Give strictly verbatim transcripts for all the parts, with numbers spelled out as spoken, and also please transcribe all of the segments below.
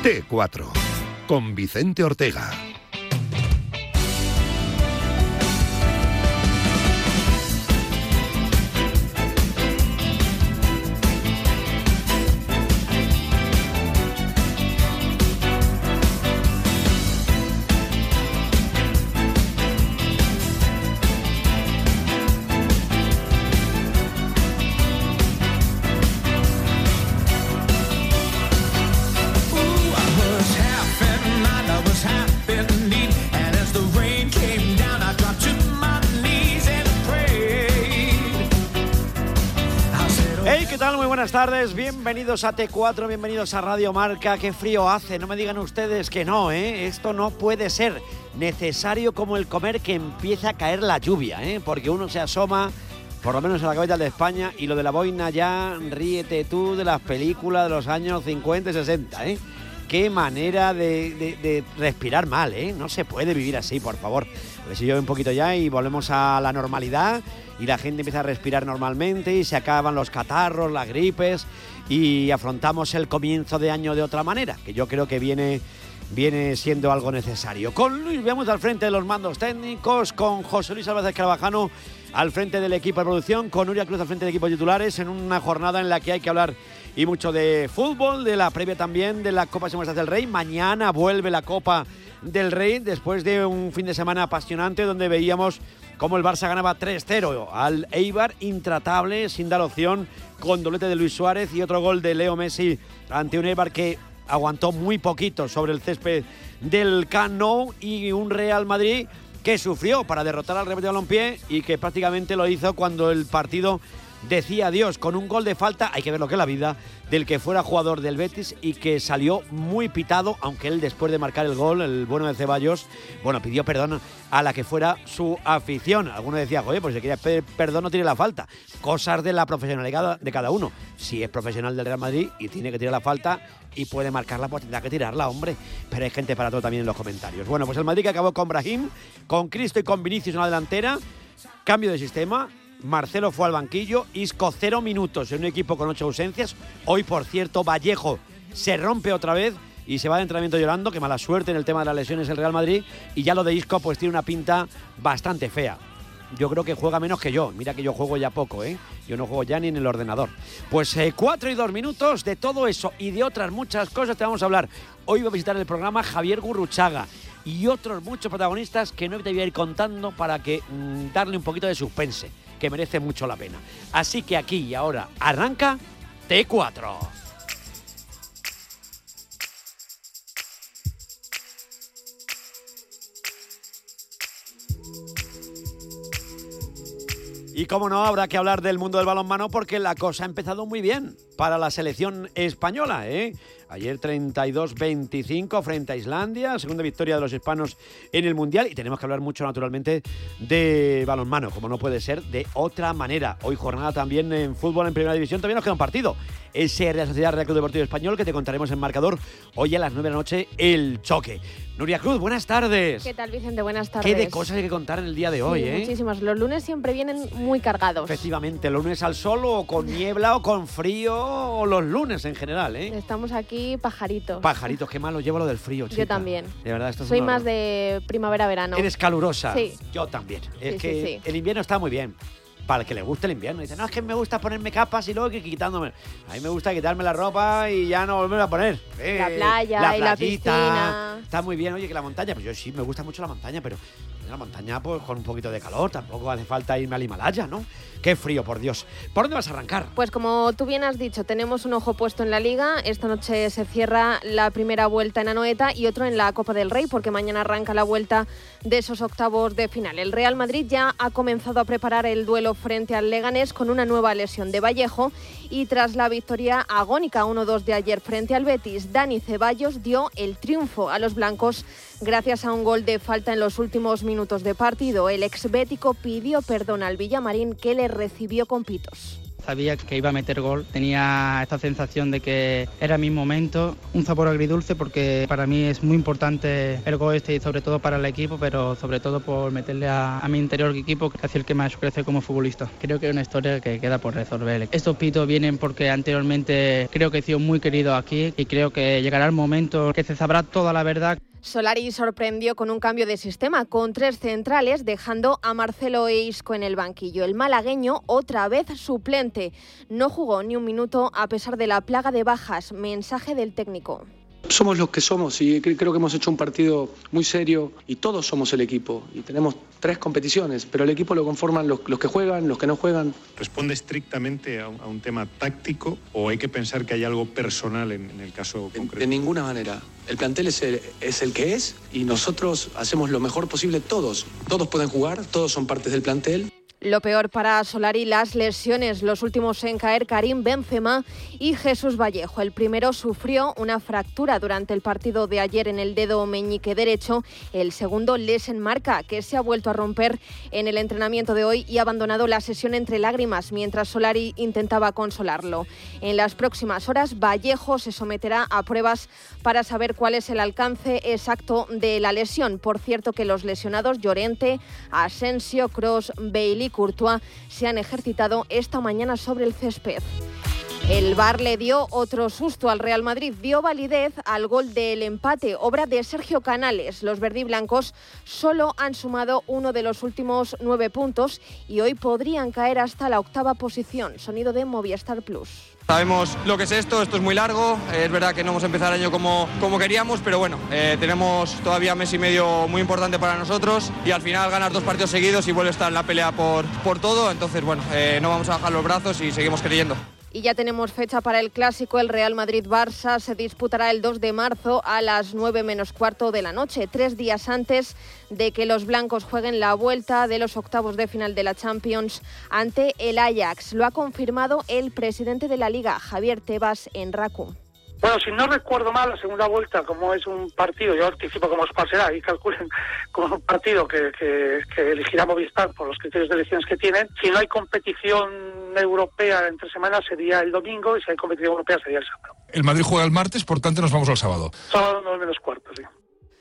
T cuatro, con Vicente Ortega. Buenas tardes, bienvenidos a T cuatro, bienvenidos a Radio Marca. Qué frío hace, no me digan ustedes que no, ¿eh? Esto no puede ser necesario como el comer que empieza a caer la lluvia, ¿eh? Porque uno se asoma, por lo menos en la capital de España, y lo de la boina ya, ríete tú de las películas de los años cincuenta y sesenta, ¿eh? Qué manera de, de, de respirar mal, ¿eh? No se puede vivir así, por favor. A ver si llueve un poquito ya y volvemos a la normalidad y la gente empieza a respirar normalmente y se acaban los catarros, las gripes y afrontamos el comienzo de año de otra manera, que yo creo que viene, viene siendo algo necesario. Con Luis Viamus al frente de los mandos técnicos, con José Luis Álvarez Carvajano al frente del equipo de producción, con Nuria Cruz al frente del equipo de titulares, en una jornada en la que hay que hablar y mucho de fútbol, de la previa también de la Copa de Semestras del Rey. Mañana vuelve la Copa del Rey después de un fin de semana apasionante donde veíamos cómo el Barça ganaba tres cero al Eibar, intratable, sin dar opción, con doblete de Luis Suárez y otro gol de Leo Messi ante un Eibar que aguantó muy poquito sobre el césped del Camp Nou, y un Real Madrid que sufrió para derrotar al Real Betis Balompié y que prácticamente lo hizo cuando el partido decía adiós, con un gol de falta, hay que ver lo que es la vida, del que fuera jugador del Betis y que salió muy pitado, aunque él después de marcar el gol, el bueno de Ceballos, bueno, pidió perdón a la que fuera su afición. Alguno decía, oye, pues si quería pedir perdón no tiene la falta. Cosas de la profesionalidad de cada uno. Si es profesional del Real Madrid y tiene que tirar la falta y puede marcarla, pues tendrá que tirarla, hombre. Pero hay gente para todo también en los comentarios. Bueno, pues el Madrid que acabó con Brahim, con Cristo y con Vinicius en la delantera, cambio de sistema. Marcelo fue al banquillo, Isco cero minutos en un equipo con ocho ausencias. Hoy, por cierto, Vallejo se rompe otra vez y se va de entrenamiento llorando, que mala suerte en el tema de las lesiones el Real Madrid, y ya lo de Isco pues tiene una pinta bastante fea. Yo creo que juega menos que yo, mira que yo juego ya poco, ¿eh? Yo no juego ya ni en el ordenador. Pues eh, cuatro y dos minutos, de todo eso y de otras muchas cosas te vamos a hablar. Hoy va a visitar el programa Javier Gurruchaga y otros muchos protagonistas que no te voy a ir contando para que mmm, darle un poquito de suspense, que merece mucho la pena. Así que aquí y ahora arranca T cuatro. Y como no, habrá que hablar del mundo del balonmano porque la cosa ha empezado muy bien para la selección española, ¿eh? Ayer treinta y dos veinticinco frente a Islandia, segunda victoria de los hispanos en el Mundial, y tenemos que hablar mucho naturalmente de balonmano, como no puede ser de otra manera. Hoy jornada también en fútbol en Primera División, también nos queda un partido. Ese Real Sociedad Real Club Deportivo Español que te contaremos en marcador hoy a las nueve de la noche, el choque. Nuria Cruz, buenas tardes. ¿Qué tal, Vicente? Buenas tardes. Qué de cosas hay que contar en el día de hoy, sí, ¿eh? Muchísimas. Los lunes siempre vienen muy cargados. Efectivamente, los lunes al sol o con niebla o con frío, o los lunes en general, ¿eh? Estamos aquí pajaritos. Pajaritos, qué malo llevo lo del frío, chica. Yo también. De verdad, esto es Soy un más horror. De primavera-verano. Eres calurosa. Sí. Yo también. Es sí, que sí, sí. el invierno está muy bien. Para el que le guste el invierno. Dice, no, es que me gusta ponerme capas y luego que quitándome. A mí me gusta quitarme la ropa y ya no volverme a poner. Eh, la playa la y playita, la piscina. Está muy bien. Oye, que la montaña, pues yo sí, me gusta mucho la montaña, pero la montaña pues con un poquito de calor. Tampoco hace falta irme al Himalaya, ¿no? Qué frío, por Dios. ¿Por dónde vas a arrancar? Pues como tú bien has dicho, tenemos un ojo puesto en la Liga. Esta noche se cierra la primera vuelta en Anoeta y otro en la Copa del Rey, porque mañana arranca la vuelta de esos octavos de final. El Real Madrid ya ha comenzado a preparar el duelo frente al Leganés con una nueva lesión de Vallejo, y tras la victoria agónica uno dos de ayer frente al Betis, Dani Ceballos dio el triunfo a los blancos gracias a un gol de falta en los últimos minutos de partido. El exbético pidió perdón al Villamarín, que le recibió con pitos. Sabía que iba a meter gol, tenía esta sensación de que era mi momento, un sabor agridulce porque para mí es muy importante el gol este y sobre todo para el equipo, pero sobre todo por meterle a, a mi interior equipo, que es el que me ha hecho crecer como futbolista. Creo que es una historia que queda por resolver. Estos pitos vienen porque anteriormente creo que he sido muy querido aquí y creo que llegará el momento que se sabrá toda la verdad. Solari sorprendió con un cambio de sistema, con tres centrales, dejando a Marcelo e Isco en el banquillo. El malagueño, otra vez suplente, no jugó ni un minuto a pesar de la plaga de bajas. Mensaje del técnico. Somos los que somos y creo que hemos hecho un partido muy serio y todos somos el equipo y tenemos tres competiciones, pero el equipo lo conforman los, los que juegan, los que no juegan. ¿Responde estrictamente a un, a un tema táctico o hay que pensar que hay algo personal en, en el caso concreto? De, de ninguna manera. El plantel es el, es el que es y nosotros hacemos lo mejor posible todos. Todos pueden jugar, todos son partes del plantel. Lo peor para Solari, las lesiones, los últimos en caer Karim Benzema y Jesús Vallejo. El primero sufrió una fractura durante el partido de ayer en el dedo meñique derecho. El segundo les enmarca, que se ha vuelto a romper en el entrenamiento de hoy y ha abandonado la sesión entre lágrimas mientras Solari intentaba consolarlo. En las próximas horas, Vallejo se someterá a pruebas para saber cuál es el alcance exacto de la lesión. Por cierto que los lesionados Llorente, Asensio, Kroos, Bailey, Courtois se han ejercitado esta mañana sobre el césped. El V A R le dio otro susto al Real Madrid, dio validez al gol del empate, obra de Sergio Canales. Los verdiblancos solo han sumado uno de los últimos nueve puntos y hoy podrían caer hasta la octava posición. Sonido de Movistar Plus. Sabemos lo que es esto, esto es muy largo, es verdad que no hemos empezado el año como, como queríamos, pero bueno, eh, tenemos todavía mes y medio muy importante para nosotros y al final ganar dos partidos seguidos y vuelve a estar en la pelea por, por todo, entonces bueno, eh, no vamos a bajar los brazos y seguimos creyendo. Y ya tenemos fecha para el clásico, el Real Madrid-Barça se disputará el dos de marzo a las nueve menos cuarto de la noche, tres días antes de que los blancos jueguen la vuelta de los octavos de final de la Champions ante el Ajax. Lo ha confirmado el presidente de la Liga, Javier Tebas, en RACU. Bueno, si no recuerdo mal, la segunda vuelta, como es un partido, yo anticipo como cuál será y calculen como un partido que, que, que elegirá Movistar por los criterios de elecciones que tienen. Si no hay competición europea entre semanas sería el domingo y si hay competición europea sería el sábado. El Madrid juega el martes, por tanto nos vamos al sábado. Sábado nueve menos cuarto, sí.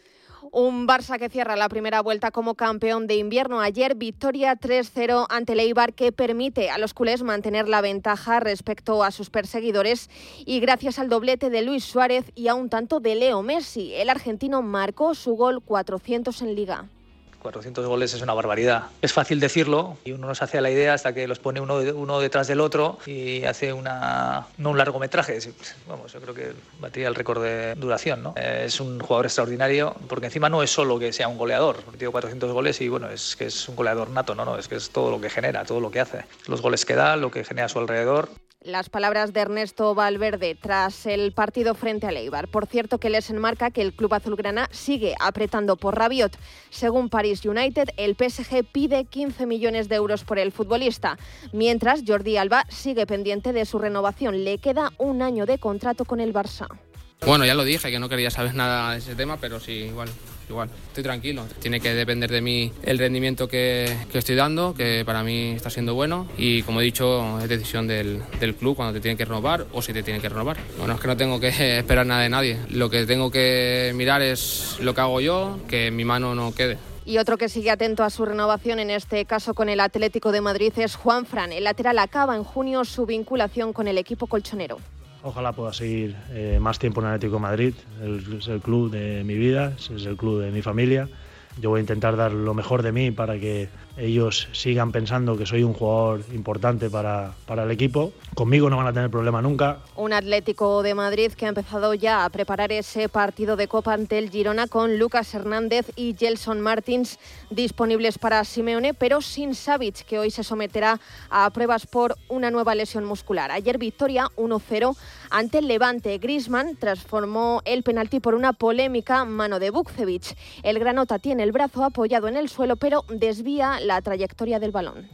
Un Barça que cierra la primera vuelta como campeón de invierno. Ayer victoria tres cero ante el Eibar que permite a los culés mantener la ventaja respecto a sus perseguidores y gracias al doblete de Luis Suárez y a un tanto de Leo Messi. El argentino marcó su gol cuatrocientos en Liga. cuatrocientos goles es una barbaridad. Es fácil decirlo y uno no se hace a la idea hasta que los pone uno, uno detrás del otro y hace una no un largometraje. Vamos, yo creo que batería el récord de duración, ¿no? Es un jugador extraordinario porque encima no es solo que sea un goleador. Tiene cuatrocientos goles y bueno, es que es un goleador nato, ¿no? no es que es todo lo que genera, todo lo que hace. Los goles que da, lo que genera a su alrededor. Las palabras de Ernesto Valverde tras el partido frente al Eibar. Por cierto, que les enmarca que el club azulgrana sigue apretando por Rabiot. Según Paris United, el P S G pide quince millones de euros por el futbolista. Mientras, Jordi Alba sigue pendiente de su renovación. Le queda un año de contrato con el Barça. Bueno, ya lo dije, que no quería saber nada de ese tema, pero sí, igual, igual. Estoy tranquilo. Tiene que depender de mí el rendimiento que, que estoy dando, que para mí está siendo bueno. Y como he dicho, es decisión del, del club cuando te tiene que renovar o si te tiene que renovar. Bueno, es que no tengo que esperar nada de nadie. Lo que tengo que mirar es lo que hago yo, que en mi mano no quede. Y otro que sigue atento a su renovación, en este caso con el Atlético de Madrid, es Juanfran. El lateral acaba en junio su vinculación con el equipo colchonero. Ojalá pueda seguir eh, más tiempo en el Atlético de Madrid. El, es el club de mi vida, es el club de mi familia. Yo voy a intentar dar lo mejor de mí para que ellos sigan pensando que soy un jugador importante para, para el equipo. Conmigo no van a tener problema nunca. Un Atlético de Madrid que ha empezado ya a preparar ese partido de Copa ante el Girona con Lucas Hernández y Gelson Martins disponibles para Simeone, pero sin Savic, que hoy se someterá a pruebas por una nueva lesión muscular. Ayer victoria uno cero ante el Levante. Griezmann transformó el penalti por una polémica mano de Vukcevic. El granota tiene el brazo apoyado en el suelo, pero desvía la trayectoria del balón.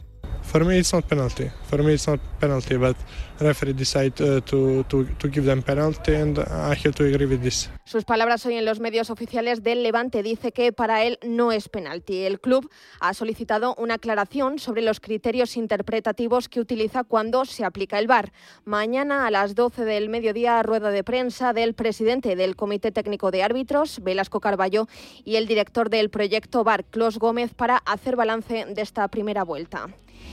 For me, it's not penalty. For me, it's not penalty, but referee decide uh, to, to, to give them penalty, and I have to agree with this. Sus palabras hoy en los medios oficiales del Levante. Dice que para él no es penalti. El club ha solicitado una aclaración sobre los criterios interpretativos que utiliza cuando se aplica el V A R. Mañana a las doce del mediodía, rueda de prensa del presidente del Comité Técnico de Árbitros, Velasco Carballo, y el director del proyecto V A R, Clos Gómez, para hacer balance de esta primera vuelta.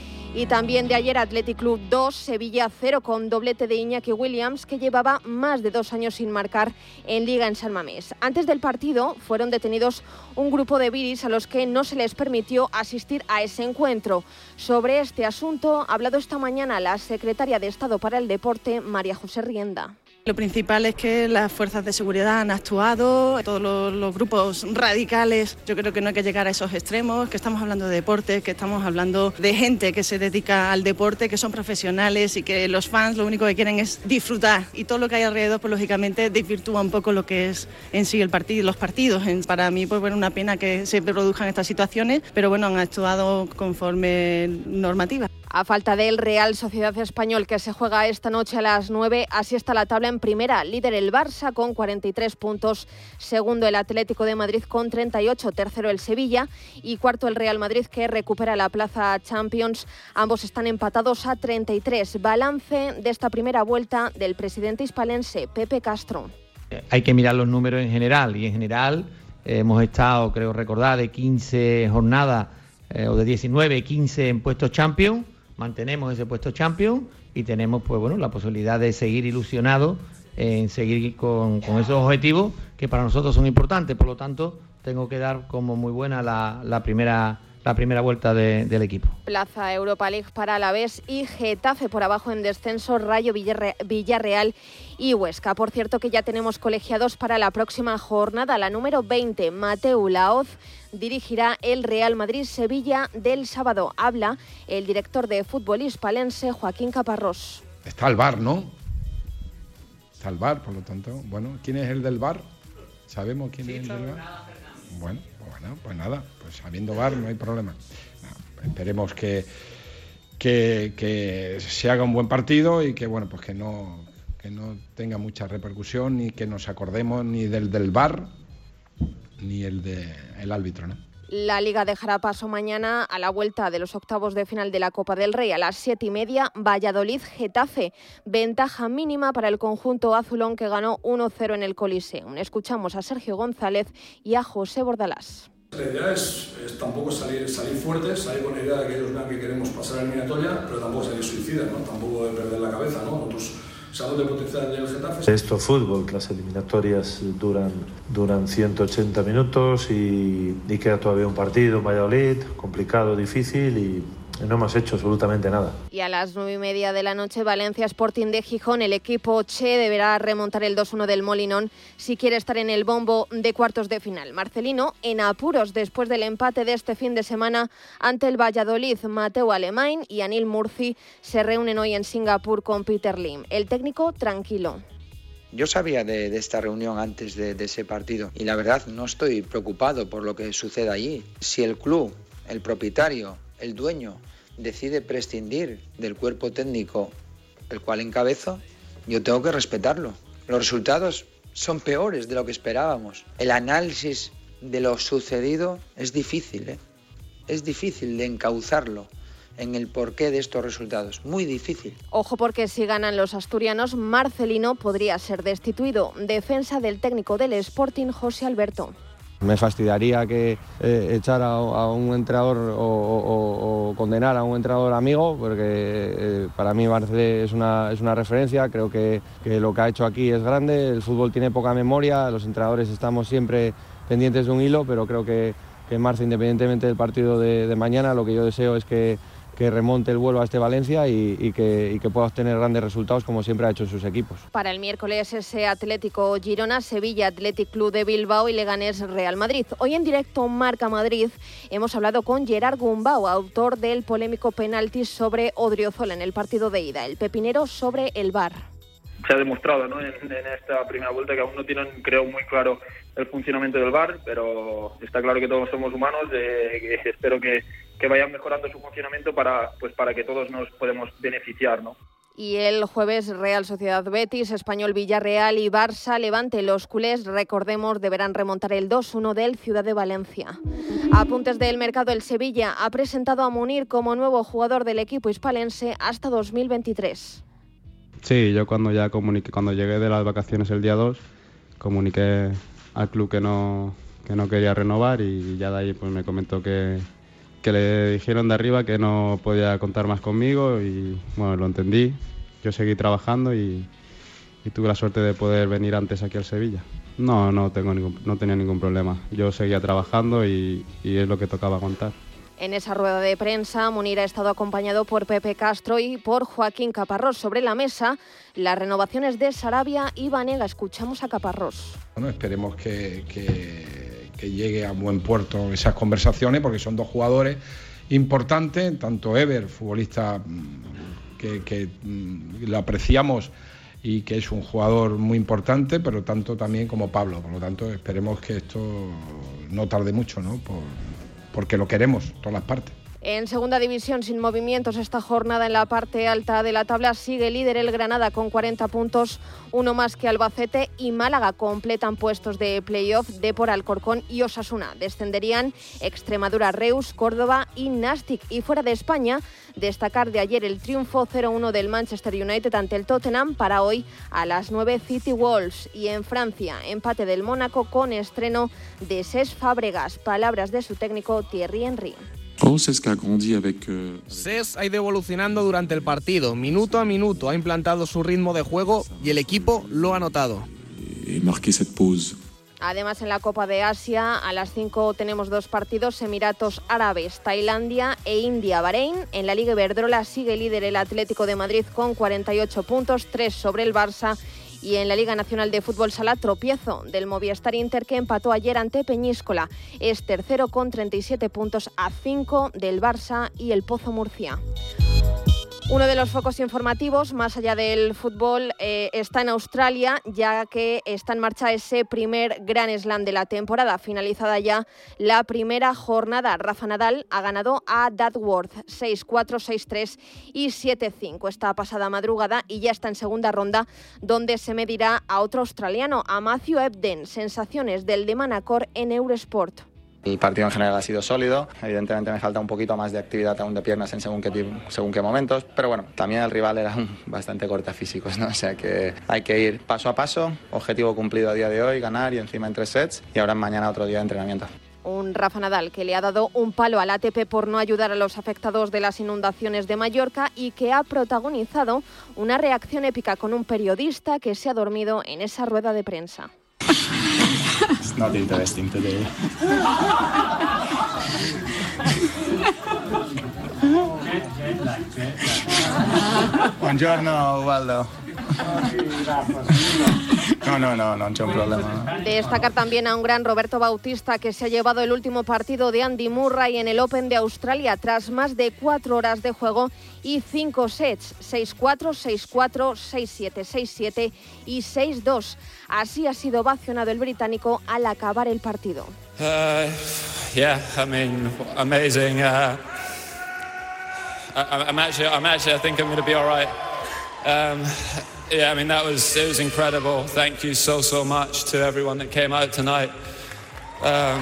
Y también de ayer, Athletic Club dos, Sevilla cero, con doblete de Iñaki Williams, que llevaba más de dos años sin marcar en Liga en San Mamés. Antes del partido fueron detenidos un grupo de viris a los que no se les permitió asistir a ese encuentro. Sobre este asunto ha hablado esta mañana la secretaria de Estado para el Deporte, María José Rienda. Lo principal es que las fuerzas de seguridad han actuado, todos los, los grupos radicales. Yo creo que no hay que llegar a esos extremos, que estamos hablando de deporte, que estamos hablando de gente que se dedica al deporte, que son profesionales y que los fans lo único que quieren es disfrutar. Y todo lo que hay alrededor, pues lógicamente desvirtúa un poco lo que es en sí el partido, los partidos. Para mí, pues bueno, una pena que se produzcan estas situaciones, pero bueno, han actuado conforme normativa. A falta del Real Sociedad Español, que se juega esta noche a las nueve, así está la tabla en primera. Líder el Barça con cuarenta y tres puntos, segundo el Atlético de Madrid con treinta y ocho, tercero el Sevilla y cuarto el Real Madrid, que recupera la plaza Champions. Ambos están empatados a treinta y tres. Balance de esta primera vuelta del presidente hispalense, Pepe Castro. Hay que mirar los números en general y en general eh, hemos estado, creo recordar, de quince jornadas eh, o de diecinueve, quince en puestos Champions. Mantenemos ese puesto Champions y tenemos pues bueno la posibilidad de seguir ilusionados en seguir con, con esos objetivos que para nosotros son importantes. Por lo tanto, tengo que dar como muy buena la, la primera la primera vuelta de, del equipo. Plaza Europa League para Alavés y Getafe por abajo en descenso, Rayo, Villarre- Villarreal y Huesca. Por cierto que ya tenemos colegiados para la próxima jornada, la número veinte. Mateu Laoz dirigirá el Real Madrid-Sevilla del sábado. Habla el director de fútbol hispalense, Joaquín Caparrós. Está el V A R, ¿no? Está el V A R, por lo tanto. Bueno, ¿quién es el del V A R? ¿Sabemos quién sí, es el del V A R? Bueno, bueno, pues nada, pues habiendo V A R no hay problema. No, esperemos que, que, que se haga un buen partido y que bueno, pues que no, que no tenga mucha repercusión ni que nos acordemos ni del del V A R ni el del árbitro, ¿no? La Liga dejará paso mañana a la vuelta de los octavos de final de la Copa del Rey. A las siete y media, Valladolid-Getafe. Ventaja mínima para el conjunto azulón, que ganó uno cero en el Coliseum. Escuchamos a Sergio González y a José Bordalás. La idea es, es tampoco salir, salir fuertes, salir con la idea de que ellos vean que queremos pasar la eliminatoria, pero tampoco salir suicidas, ¿no? Tampoco de perder la cabeza, ¿no? Nosotros sabemos del potencial del Getafe. Esto es fútbol, las eliminatorias duran, duran ciento ochenta minutos y, y queda todavía un partido en Valladolid, complicado, difícil y no hemos hecho absolutamente nada. Y a las nueve y media de la noche, Valencia Sporting de Gijón. El equipo Che deberá remontar el dos uno del Molinón si quiere estar en el bombo de cuartos de final. Marcelino en apuros después del empate de este fin de semana ante el Valladolid. Mateu Alemany y Anil Murci se reúnen hoy en Singapur con Peter Lim. El técnico tranquilo. Yo sabía de, de esta reunión antes de, de ese partido y la verdad no estoy preocupado por lo que suceda allí. Si el club, el propietario, el dueño decide prescindir del cuerpo técnico el cual encabezo, yo tengo que respetarlo. Los resultados son peores de lo que esperábamos. El análisis de lo sucedido es difícil, ¿eh? Es difícil de encauzarlo en el porqué de estos resultados. Muy difícil. Ojo, porque si ganan los asturianos, Marcelino podría ser destituido. Defensa del técnico del Sporting, José Alberto. Me fastidiaría que eh, echar a, a un entrenador o, o, o condenar a un entrenador amigo, porque eh, para mí Marcelé es una, es una referencia. Creo que, que lo que ha hecho aquí es grande. El fútbol tiene poca memoria, los entrenadores estamos siempre pendientes de un hilo, pero creo que, que Marce, independientemente del partido de, de mañana, lo que yo deseo es que que remonte el vuelo a este Valencia y, y, que, y que pueda obtener grandes resultados como siempre ha hecho en sus equipos. Para el miércoles ese Atlético Girona, Sevilla Athletic Club de Bilbao y Leganés Real Madrid. Hoy en directo Marca Madrid hemos hablado con Gerard Gumbau, autor del polémico penalti sobre Odriozola en el partido de ida. El pepinero sobre el V A R. se ha demostrado, ¿no? en, en esta primera vuelta, que aún no tienen, creo, muy claro el funcionamiento del V A R, pero está claro que todos somos humanos, eh, que espero que, que vayan mejorando su funcionamiento para, pues, para que todos nos podemos beneficiar, ¿no? Y el jueves Real Sociedad Betis, Español Villarreal y Barça Levante. Los culés, recordemos, deberán remontar el dos uno del Ciudad de Valencia. Apuntes del mercado, el Sevilla ha presentado a Munir como nuevo jugador del equipo hispalense hasta dos mil veintitrés. Sí, yo cuando ya comuniqué, cuando llegué de las vacaciones el día dos, comuniqué al club que no, que no quería renovar y ya de ahí pues me comentó que, que le dijeron de arriba que no podía contar más conmigo y bueno, lo entendí. Yo seguí trabajando y, y tuve la suerte de poder venir antes aquí al Sevilla. No, no, tengo ningún, no tenía ningún problema. Yo seguía trabajando y, y es lo que tocaba contar. En esa rueda de prensa, Munir ha estado acompañado por Pepe Castro y por Joaquín Caparrós. Sobre la mesa, las renovaciones de Sarabia y Vanega. Escuchamos a Caparrós. Bueno, esperemos que, que, que llegue a buen puerto esas conversaciones, porque son dos jugadores importantes, tanto Ever, futbolista que, que lo apreciamos y que es un jugador muy importante, pero tanto también como Pablo. Por lo tanto, esperemos que esto no tarde mucho, ¿no? Por, porque lo queremos, todas las partes. En segunda división, sin movimientos esta jornada en la parte alta de la tabla, sigue líder el Granada con cuarenta puntos, uno más que Albacete y Málaga. Completan puestos de playoff Depor, Alcorcón y Osasuna. Descenderían Extremadura, Reus, Córdoba y Nastic. Y fuera de España, destacar de ayer el triunfo cero uno del Manchester United ante el Tottenham. Para hoy a las nueve City Wolves. Y en Francia, empate del Mónaco con estreno de Cesc Fábregas. Palabras de su técnico Thierry Henry. Cesc ha ido evolucionando durante el partido, minuto a minuto, ha implantado su ritmo de juego y el equipo lo ha notado. Además, en la Copa de Asia, a las cinco tenemos dos partidos: Emiratos Árabes, Tailandia e India, Bahrein. En la Liga Iberdrola sigue líder el Atlético de Madrid con cuarenta y ocho puntos, tres sobre el Barça. Y en la Liga Nacional de Fútbol Sala, tropiezo del Movistar Inter, que empató ayer ante Peñíscola. Es tercero con treinta y siete puntos, a cinco del Barça y el Pozo Murcia. Uno de los focos informativos, más allá del fútbol, eh, está en Australia, ya que está en marcha ese primer Grand Slam de la temporada. Finalizada ya la primera jornada, Rafa Nadal ha ganado a Dadworth seis cuatro, seis tres y siete cinco esta pasada madrugada, y ya está en segunda ronda, donde se medirá a otro australiano, a Matthew Ebden. Sensaciones del de Manacor en Eurosport. El partido en general ha sido sólido, evidentemente me falta un poquito más de actividad aún de piernas en según qué, según qué momentos, pero bueno, también el rival era un, bastante cortafísicos, ¿no? O sea que hay que ir paso a paso, objetivo cumplido a día de hoy, ganar y encima en tres sets, y ahora mañana otro día de entrenamiento. Un Rafa Nadal que le ha dado un palo al A T P por no ayudar a los afectados de las inundaciones de Mallorca y que ha protagonizado una reacción épica con un periodista que se ha dormido en esa rueda de prensa. It's not interesting today. Buongiorno, Waldo. No, no, no, no c'è un problema. Destacar también a un gran Roberto Bautista, que se ha llevado el último partido de Andy Murray en el Open de Australia tras más de cuatro horas de juego y cinco sets, seis cuatro, seis cuatro, seis siete, seis siete y seis dos. Así ha sido ovacionado el británico al acabar el partido. Uh, yeah, I mean, amazing. Uh, I, I'm actually, I'm actually, I think I'm going to be all right. Um, yeah, I mean, that was, it was incredible. Thank you so, so much to everyone that came out tonight. Um,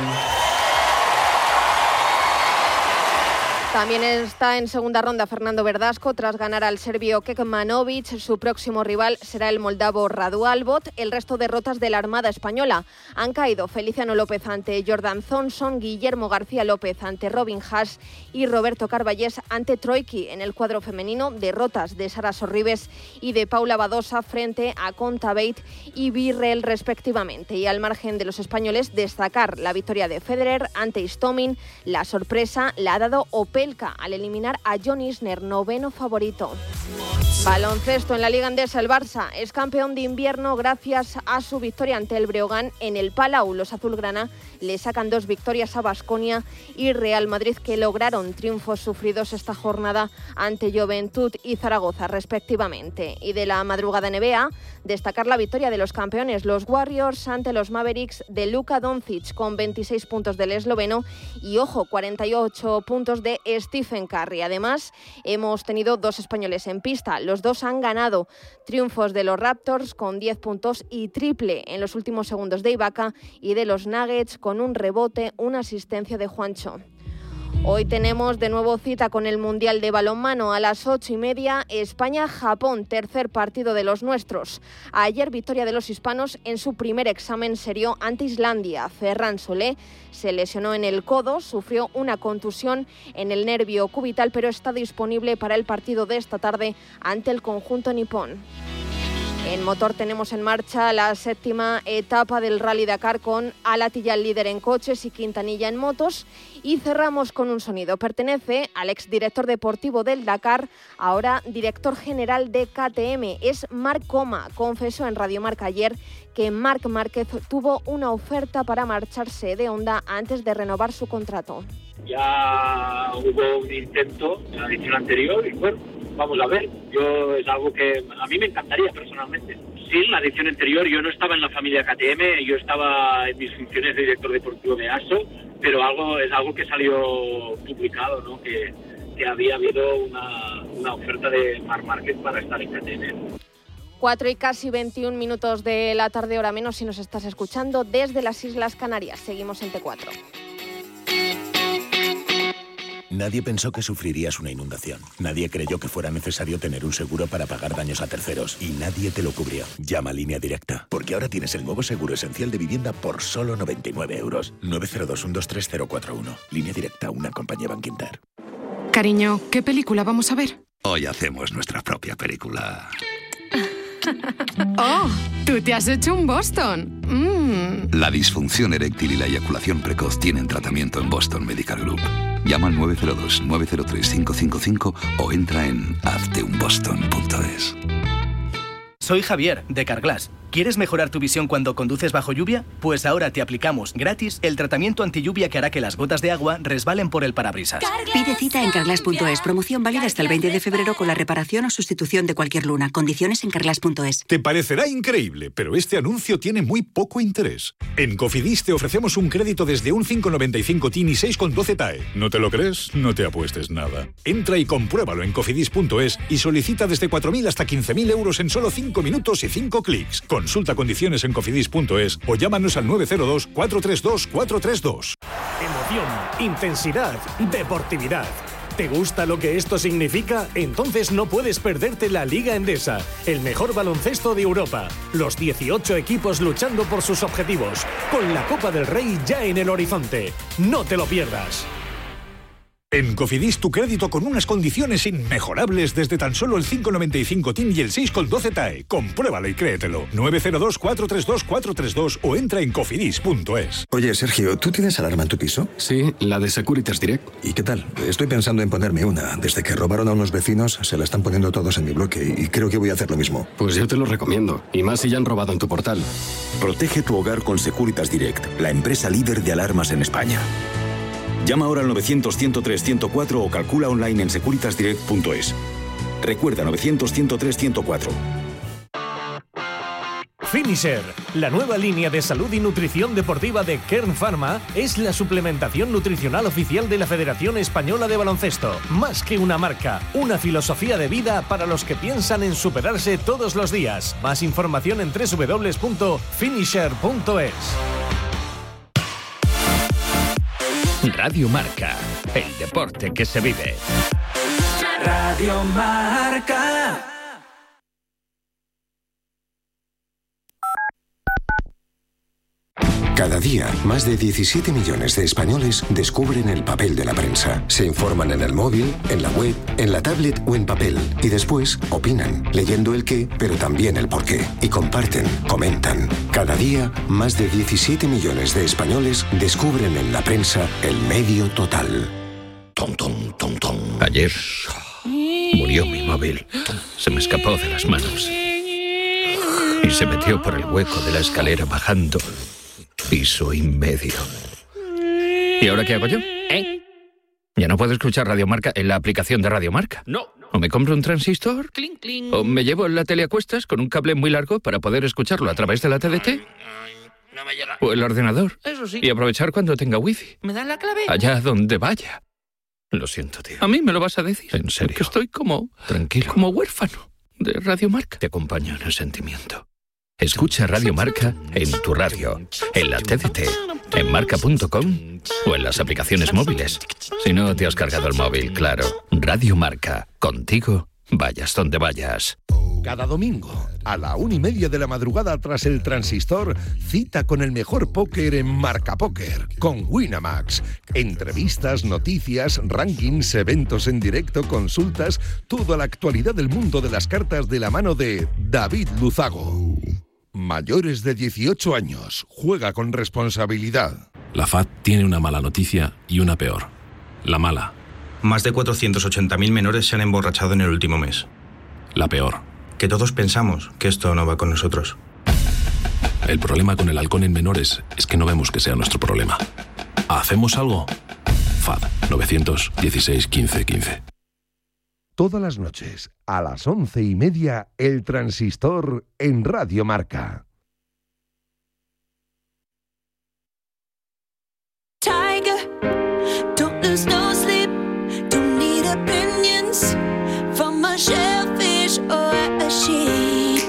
También está en segunda ronda Fernando Verdasco tras ganar al serbio Kekmanovic. Su próximo rival será el moldavo Radu Albot. El resto de derrotas de la Armada Española han caído: Feliciano López ante Jordan Thompson, Guillermo García López ante Robin Haas y Roberto Carballés ante Troiki. En el cuadro femenino, derrotas de Sara Sorribes y de Paula Badosa frente a Kontaveit y Virrell respectivamente. Y al margen de los españoles, destacar la victoria de Federer ante Istomin. La sorpresa la ha dado Ope Opelka al eliminar a John Isner, noveno favorito. Baloncesto en la Liga Endesa, el Barça es campeón de invierno gracias a su victoria ante el Breogán en el Palau. Los azulgrana le sacan dos victorias a Baskonia y Real Madrid, que lograron triunfos sufridos esta jornada ante Juventud y Zaragoza respectivamente. Y de la madrugada N B A, destacar la victoria de los campeones, los Warriors ante los Mavericks de Luka Doncic, con veintiséis puntos del esloveno y, ojo, cuarenta y ocho puntos de Stephen Curry. Además, hemos tenido dos españoles en pista. Los dos han ganado. Triunfos de los Raptors con diez puntos y triple en los últimos segundos de Ibaka, y de los Nuggets con un rebote, una asistencia de Juancho. Hoy tenemos de nuevo cita con el Mundial de Balonmano a las ocho y media, España-Japón, tercer partido de los nuestros. Ayer victoria de los hispanos en su primer examen serio ante Islandia. Ferran Solé se lesionó en el codo, sufrió una contusión en el nervio cubital, pero está disponible para el partido de esta tarde ante el conjunto nipón. En motor tenemos en marcha la séptima etapa del Rally Dakar con Alatilla líder en coches y Quintanilla en motos, y cerramos con un sonido. Pertenece al exdirector deportivo del Dakar, ahora director general de K T M. Es Marc Coma. Confesó en Radio Marca ayer que Marc Márquez tuvo una oferta para marcharse de Honda antes de renovar su contrato. Ya hubo un intento en la edición anterior y bueno, vamos a ver. Yo es algo que a mí me encantaría personalmente. Sí, en la edición anterior yo no estaba en la familia K T M, yo estaba en mis funciones de director deportivo de A S O, pero algo es algo que salió publicado, ¿no? Que, que había habido una, una oferta de Marc Márquez para estar en K T M. Cuatro y casi veintiún minutos de la tarde, hora menos, si nos estás escuchando desde las Islas Canarias. Seguimos en T cuatro. Nadie pensó que sufrirías una inundación. Nadie creyó que fuera necesario tener un seguro para pagar daños a terceros. Y nadie te lo cubrió. Llama a Línea Directa. Porque ahora tienes el nuevo seguro esencial de vivienda por solo noventa y nueve euros. nueve cero dos, uno dos tres cero cuatro uno. Línea Directa, una compañía Bankinter. Cariño, ¿qué película vamos a ver? Hoy hacemos nuestra propia película. ¡Oh! ¡Tú te has hecho un Boston! Mm. La disfunción eréctil y la eyaculación precoz tienen tratamiento en Boston Medical Group. Llama al nueve cero dos, nueve cero tres, cinco cinco cinco o entra en hazte un boston punto es. Soy Javier, de Carglass. ¿Quieres mejorar tu visión cuando conduces bajo lluvia? Pues ahora te aplicamos gratis el tratamiento anti-lluvia que hará que las gotas de agua resbalen por el parabrisas. Pide cita en carglass punto es. Promoción válida hasta el veinte de febrero con la reparación o sustitución de cualquier luna. Condiciones en carglass punto es. Te parecerá increíble, pero este anuncio tiene muy poco interés. En Cofidis te ofrecemos un crédito desde un cinco coma noventa y cinco T I N y seis coma doce T A E. ¿No te lo crees? No te apuestes nada. Entra y compruébalo en cofidis punto es y solicita desde cuatro mil hasta quince mil euros en solo cinco minutos y cinco clics. Consulta condiciones en cofidis punto es o llámanos al nueve cero dos, cuatro tres dos, cuatro tres dos. Emoción, intensidad, deportividad. ¿Te gusta lo que esto significa? Entonces no puedes perderte la Liga Endesa, el mejor baloncesto de Europa. Los dieciocho equipos luchando por sus objetivos, con la Copa del Rey ya en el horizonte. No te lo pierdas. En Cofidis tu crédito con unas condiciones inmejorables desde tan solo el cinco coma noventa y cinco T I N y el seis coma doce T A E. Compruébalo y créetelo. nueve cero dos, cuatro tres dos, cuatro tres dos o entra en cofidis punto es. Oye, Sergio, ¿tú tienes alarma en tu piso? Sí, la de Securitas Direct. ¿Y qué tal? Estoy pensando en ponerme una. Desde que robaron a unos vecinos, se la están poniendo todos en mi bloque y creo que voy a hacer lo mismo. Pues yo te lo recomiendo. Y más si ya han robado en tu portal. Protege tu hogar con Securitas Direct, la empresa líder de alarmas en España. Llama ahora al novecientos, ciento tres, ciento cuatro o calcula online en securitas direct punto es. Recuerda novecientos, ciento tres, ciento cuatro. Finisher, la nueva línea de salud y nutrición deportiva de Kern Pharma, es la suplementación nutricional oficial de la Federación Española de Baloncesto. Más que una marca, una filosofía de vida para los que piensan en superarse todos los días. Más información en doble u doble u doble u punto finisher punto es. Radio Marca, el deporte que se vive. Radio Marca. Cada día, más de diecisiete millones de españoles descubren el papel de la prensa. Se informan en el móvil, en la web, en la tablet o en papel. Y después opinan, leyendo el qué, pero también el por qué. Y comparten, comentan. Cada día, más de diecisiete millones de españoles descubren en la prensa el medio total. Tom, tom, tom, Ayer murió mi móvil. Se me escapó de las manos. Y se metió por el hueco de la escalera bajando piso y medio. ¿Y ahora qué hago yo? ¿Eh? ¿Ya no puedo escuchar Radio Marca en la aplicación de Radio Marca? No. ¿O me compro un transistor? Cling, cling. ¿O me llevo la tele a cuestas con un cable muy largo para poder escucharlo a través de la T D T? No me llega. ¿O el ordenador? Eso sí. Y aprovechar cuando tenga wifi. ¿Me das la clave? Allá donde vaya. Lo siento, tío. ¿A mí me lo vas a decir? En serio. Que estoy como... tranquilo. Como huérfano de Radio Marca. Te acompaño en el sentimiento. Escucha Radio Marca en tu radio, en la T D T, en marca punto com o en las aplicaciones móviles. Si no te has cargado el móvil, claro. Radio Marca. Contigo, vayas donde vayas. Cada domingo, a la una y media de la madrugada tras el transistor, cita con el mejor póker en Marca Póker, con Winamax. Entrevistas, noticias, rankings, eventos en directo, consultas, toda la actualidad del mundo de las cartas de la mano de David Luzago. Mayores de dieciocho años, juega con responsabilidad. La F A D tiene una mala noticia y una peor. La mala. Más de cuatrocientos ochenta mil menores se han emborrachado en el último mes. La peor. Que todos pensamos que esto no va con nosotros. El problema con el alcohol en menores es que no vemos que sea nuestro problema. ¿Hacemos algo? F A D nueve uno seis, quince, quince. Todas las noches, a las once y media, El Transistor en Radio Marca. Tiger, don't lose no sleep, don't need opinions from a shellfish or a sheep.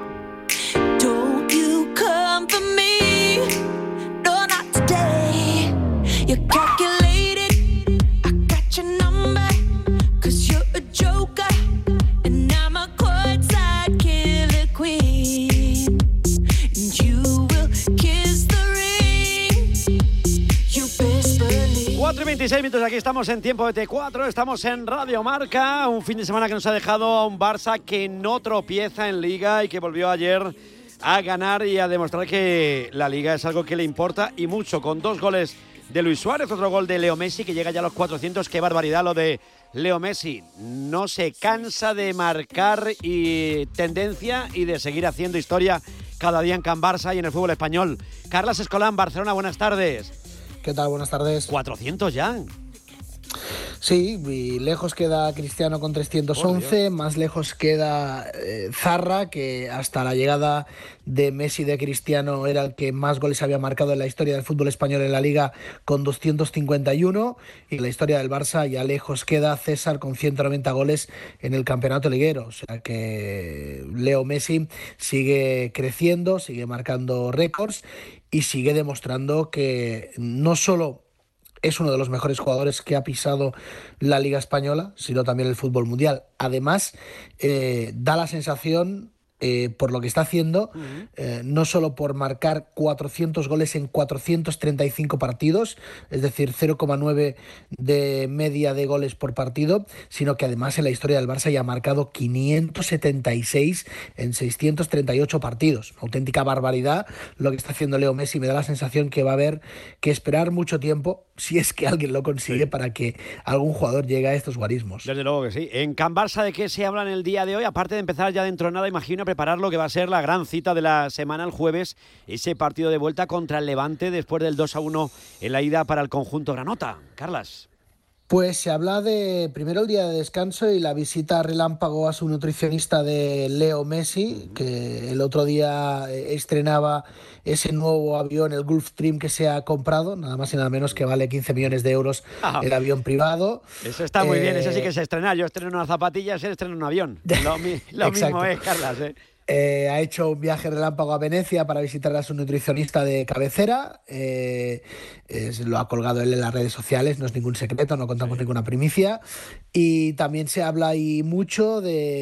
Don't you come for me, no, not today. You calculated, I got your number, cause you're a joker, and I'm a courtside killer queen. And you will kiss the ring, you best believe. cuatro y veintiséis minutos, aquí estamos en Tiempo de T cuatro, estamos en Radio Marca, un fin de semana que nos ha dejado a un Barça que no tropieza en Liga y que volvió ayer a ganar y a demostrar que la Liga es algo que le importa y mucho, con dos goles de Luis Suárez, otro gol de Leo Messi que llega ya a los cuatrocientos, qué barbaridad lo de Leo Messi, no se cansa de marcar y tendencia y de seguir haciendo historia cada día en Can Barça y en el fútbol español. Carlas Escolán, Barcelona, buenas tardes. ¿Qué tal? Buenas tardes. cuatrocientos ya. Sí, y lejos queda Cristiano con trescientos once, más lejos queda eh, Zarra, que hasta la llegada de Messi de Cristiano era el que más goles había marcado en la historia del fútbol español en la Liga con doscientos cincuenta y uno, y en la historia del Barça ya lejos queda César con ciento noventa goles en el campeonato liguero, o sea que Leo Messi sigue creciendo, sigue marcando récords y sigue demostrando que no solo es uno de los mejores jugadores que ha pisado la Liga Española, sino también el fútbol mundial. Además, eh, da la sensación, eh, por lo que está haciendo, uh-huh. eh, no solo por marcar cuatrocientos goles en cuatrocientos treinta y cinco partidos, es decir, cero coma nueve de media de goles por partido, sino que además en la historia del Barça ya ha marcado quinientos setenta y seis en seiscientos treinta y ocho partidos. Una auténtica barbaridad lo que está haciendo Leo Messi. Me da la sensación que va a haber que esperar mucho tiempo, si es que alguien lo consigue, sí, para que algún jugador llegue a estos guarismos. Desde luego que sí. En Can Barça, ¿de qué se habla en el día de hoy? Aparte de empezar ya dentro de nada, imagino, a preparar lo que va a ser la gran cita de la semana el jueves, ese partido de vuelta contra el Levante después del dos a uno en la ida para el conjunto granota. Carlas. Pues se habla de, primero, el día de descanso y la visita relámpago a su nutricionista de Leo Messi, que el otro día estrenaba ese nuevo avión, el Gulfstream, que se ha comprado, nada más y nada menos que vale quince millones de euros ah, el avión privado. Eso está muy eh, bien, eso sí que se estrena. Yo estreno unas zapatillas, él estrena un avión. Lo, lo mismo es, Carlas, ¿eh? Eh, ha hecho un viaje relámpago a Venecia para visitar a su nutricionista de cabecera. Eh, eh, lo ha colgado él en las redes sociales, no es ningún secreto, no contamos sí. ninguna primicia. Y también se habla ahí mucho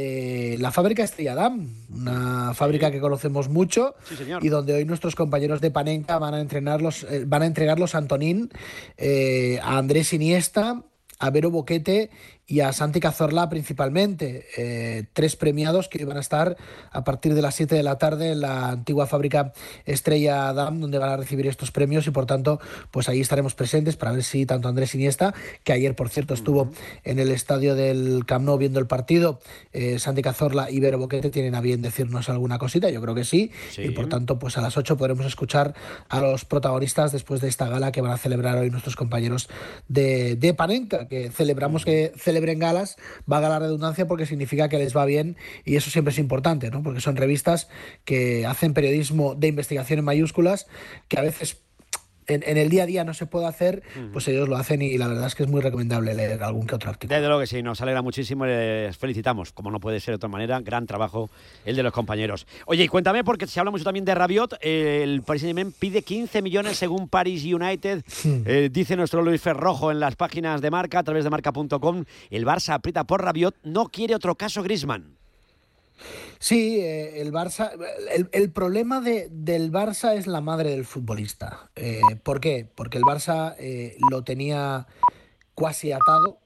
de la fábrica Estrella Damm, una fábrica que conocemos mucho, sí, señor. Y donde hoy nuestros compañeros de Panenka van a entrenarlos, eh, van a entregar los Antonín eh, a Andrés Iniesta, a Vero Boquete y a Santi Cazorla principalmente, eh, tres premiados que iban a estar a partir de las siete de la tarde en la antigua fábrica Estrella Damm, donde van a recibir estos premios, y por tanto pues ahí estaremos presentes para ver si tanto Andrés Iniesta, que ayer por cierto estuvo uh-huh. en el estadio del Camp Nou viendo el partido, eh, Santi Cazorla y Vero Boquete tienen a bien decirnos alguna cosita, yo creo que sí, sí, y por tanto pues a las ocho podremos escuchar a los protagonistas después de esta gala que van a celebrar hoy nuestros compañeros de, de Panenka, que celebramos que celebren galas, valga la redundancia, porque significa que les va bien, y eso siempre es importante, ¿no? Porque son revistas que hacen periodismo de investigación en mayúsculas, que a veces En, en el día a día no se puede hacer, pues ellos lo hacen, y la verdad es que es muy recomendable leer algún que otro artículo. Desde luego que sí, nos alegra muchísimo, les felicitamos, como no puede ser de otra manera, gran trabajo el de los compañeros. Oye, y cuéntame, porque se habla mucho también de Rabiot, el Paris Saint-Germain pide quince millones según Paris United, hmm. eh, dice nuestro Luis Ferrojo en las páginas de Marca, a través de marca punto com, el Barça aprieta por Rabiot, no quiere otro caso Griezmann. Sí, eh, el Barça, el, el problema de, del Barça es la madre del futbolista. Eh, ¿Por qué? Porque el Barça eh, lo tenía cuasi atado